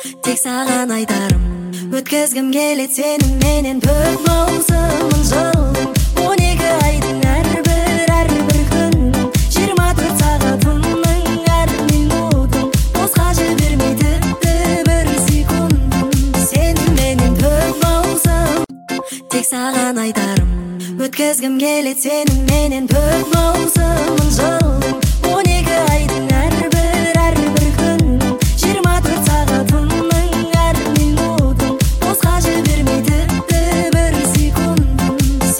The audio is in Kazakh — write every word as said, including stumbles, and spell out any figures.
тек саған айтарым, өткізгім келет сенің менен төрт маусымын жылдың, он екі айдың әрбір әрбір күннің, жиырма төрт сағатының әр минутын босқа жібермей тіпті бір секундын. Сенің менен төрт маусым, тек саған айтарым, өткізгім келет сенің менен төрт маусымын жылдың.